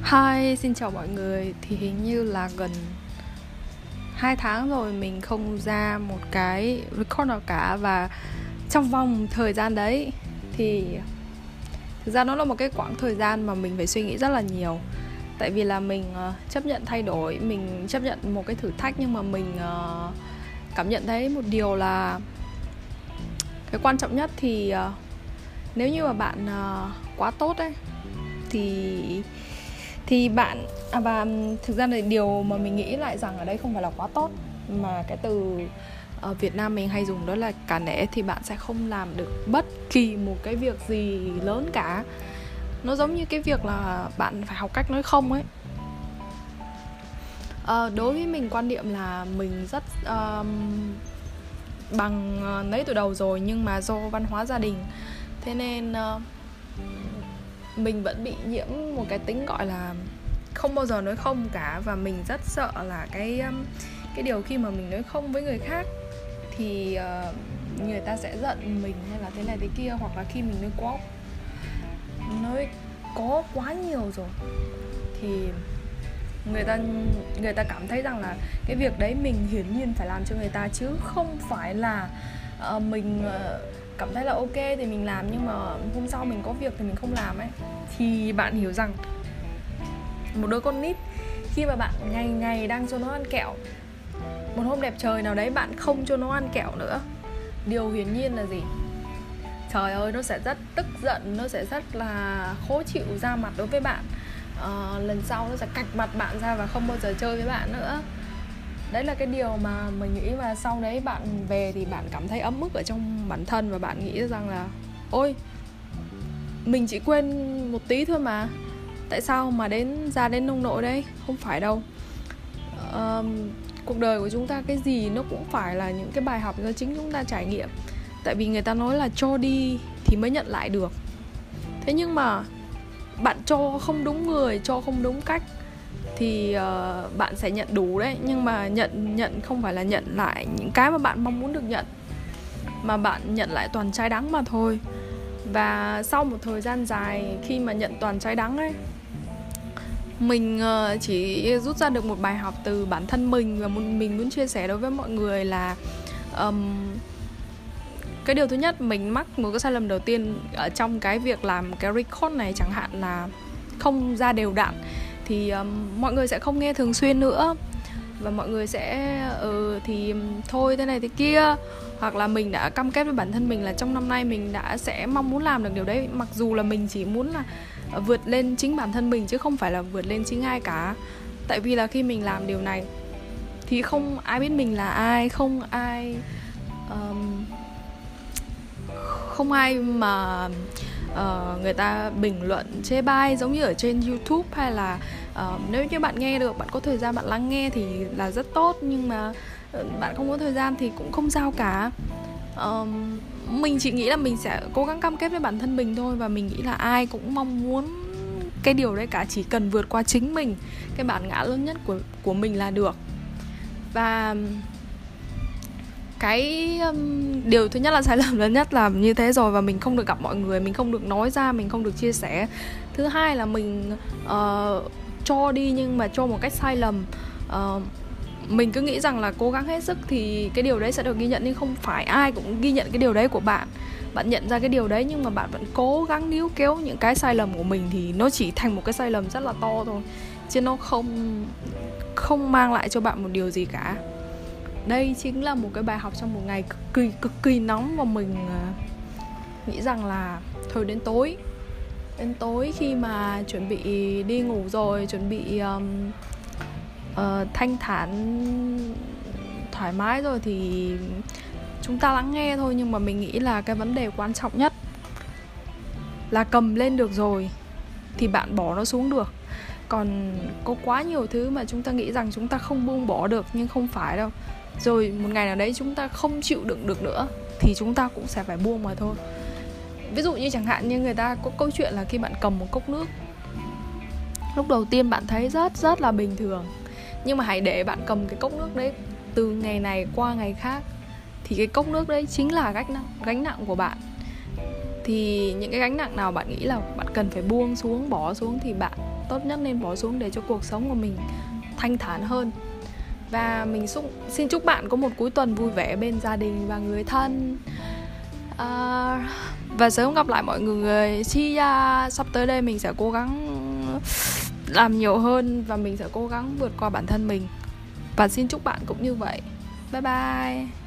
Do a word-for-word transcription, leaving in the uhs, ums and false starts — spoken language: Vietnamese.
Hi, xin chào mọi người. Thì hình như là gần hai tháng rồi mình không ra một cái record nào cả. Và trong vòng thời gian đấy thì thực ra nó là một cái quãng thời gian mà mình phải suy nghĩ rất là nhiều. Tại vì là mình uh, chấp nhận thay đổi, mình chấp nhận một cái thử thách. Nhưng mà mình uh, cảm nhận thấy một điều là cái quan trọng nhất thì uh, nếu như mà bạn uh, quá tốt ấy thì thì bạn à, và thực ra là điều mà mình nghĩ lại rằng ở đây không phải là quá tốt, mà cái từ ở Việt Nam mình hay dùng đó là cả nể, thì bạn sẽ không làm được bất kỳ một cái việc gì lớn cả. Nó giống như cái việc là bạn phải học cách nói không ấy. À, đối với mình quan niệm là mình rất um, bằng uh, nấy từ đầu rồi, nhưng mà do văn hóa gia đình thế nên uh, mình vẫn bị nhiễm một cái tính gọi là không bao giờ nói không cả. Và mình rất sợ là cái cái điều khi mà mình nói không với người khác thì uh, người ta sẽ giận mình hay là thế này thế kia, hoặc là khi mình nói quá nói có quá nhiều rồi thì người ta người ta cảm thấy rằng là cái việc đấy mình hiển nhiên phải làm cho người ta, chứ không phải là uh, mình uh, cảm thấy là ok thì mình làm, nhưng mà hôm sau mình có việc thì mình không làm ấy. Thì bạn hiểu rằng một đứa con nít khi mà bạn ngày ngày đang cho nó ăn kẹo, một hôm đẹp trời nào đấy bạn không cho nó ăn kẹo nữa, điều hiển nhiên là gì? Trời ơi, nó sẽ rất tức giận, nó sẽ rất là khó chịu ra mặt đối với bạn. à, Lần sau nó sẽ cạch mặt bạn ra và không bao giờ chơi với bạn nữa. Đấy là cái điều mà mình nghĩ. Và sau đấy bạn về thì bạn cảm thấy ấm ức ở trong bản thân, và bạn nghĩ rằng là ôi, mình chỉ quên một tí thôi mà, tại sao mà đến ra đến nông nỗi đấy? Không phải đâu. uh, Cuộc đời của chúng ta cái gì nó cũng phải là những cái bài học do chính chúng ta trải nghiệm. Tại vì người ta nói là cho đi thì mới nhận lại được. Thế nhưng mà bạn cho không đúng người, cho không đúng cách thì uh, bạn sẽ nhận đủ đấy. Nhưng mà nhận nhận không phải là nhận lại những cái mà bạn mong muốn được nhận, mà bạn nhận lại toàn trái đắng mà thôi. Và sau một thời gian dài khi mà nhận toàn trái đắng ấy, mình uh, chỉ rút ra được một bài học từ bản thân mình. Và mình muốn chia sẻ đối với mọi người là um, cái điều thứ nhất, mình mắc một cái sai lầm đầu tiên ở trong cái việc làm cái record này chẳng hạn là không ra đều đặn. Thì um, mọi người sẽ không nghe thường xuyên nữa, và mọi người sẽ ừ thì thôi thế này thế kia. Hoặc là mình đã cam kết với bản thân mình là trong năm nay mình đã sẽ mong muốn làm được điều đấy, mặc dù là mình chỉ muốn là vượt lên chính bản thân mình chứ không phải là vượt lên chính ai cả. Tại vì là khi mình làm điều này thì không ai biết mình là ai, không ai um, không ai mà uh, người ta bình luận chê bai giống như ở trên YouTube. Hay là uh, nếu như bạn nghe được, bạn có thời gian bạn lắng nghe thì là rất tốt. Nhưng mà uh, bạn không có thời gian thì cũng không sao cả. uh, Mình chỉ nghĩ là mình sẽ cố gắng cam kết với bản thân mình thôi. Và mình nghĩ là ai cũng mong muốn cái điều đấy cả, chỉ cần vượt qua chính mình, cái bản ngã lớn nhất của, của mình là được. Và cái um, điều thứ nhất là sai lầm lớn nhất là như thế rồi, và mình không được gặp mọi người, mình không được nói ra, mình không được chia sẻ. Thứ hai là mình uh, cho đi nhưng mà cho một cách sai lầm. uh, Mình cứ nghĩ rằng là cố gắng hết sức thì cái điều đấy sẽ được ghi nhận, nhưng không phải ai cũng ghi nhận cái điều đấy của bạn. Bạn nhận ra cái điều đấy nhưng mà bạn vẫn cố gắng níu kéo những cái sai lầm của mình, thì nó chỉ thành một cái sai lầm rất là to thôi, chứ nó không không mang lại cho bạn một điều gì cả. Đây chính là một cái bài học trong một ngày cực kỳ cực kỳ nóng. Và mình uh, nghĩ rằng là thôi đến tối Đến tối khi mà chuẩn bị đi ngủ rồi, chuẩn bị um, uh, thanh thản thoải mái rồi thì chúng ta lắng nghe thôi. Nhưng mà mình nghĩ là cái vấn đề quan trọng nhất là cầm lên được rồi thì bạn bỏ nó xuống được. Còn có quá nhiều thứ mà chúng ta nghĩ rằng chúng ta không buông bỏ được, nhưng không phải đâu. Rồi một ngày nào đấy chúng ta không chịu đựng được nữa thì chúng ta cũng sẽ phải buông mà thôi. Ví dụ như chẳng hạn như người ta có câu chuyện là khi bạn cầm một cốc nước, lúc đầu tiên bạn thấy rất rất là bình thường, nhưng mà hãy để bạn cầm cái cốc nước đấy từ ngày này qua ngày khác thì cái cốc nước đấy chính là gánh nặng, gánh nặng của bạn. thì những cái gánh nặng nào bạn nghĩ là bạn cần phải buông xuống, bỏ xuống, thì bạn tốt nhất nên bỏ xuống để cho cuộc sống của mình thanh thản hơn. Và mình xúc, xin chúc bạn có một cuối tuần vui vẻ bên gia đình và người thân. à, Và sớm gặp lại mọi người. See ya. Sắp tới đây mình sẽ cố gắng làm nhiều hơn và mình sẽ cố gắng vượt qua bản thân mình. Và xin chúc bạn cũng như vậy. Bye bye.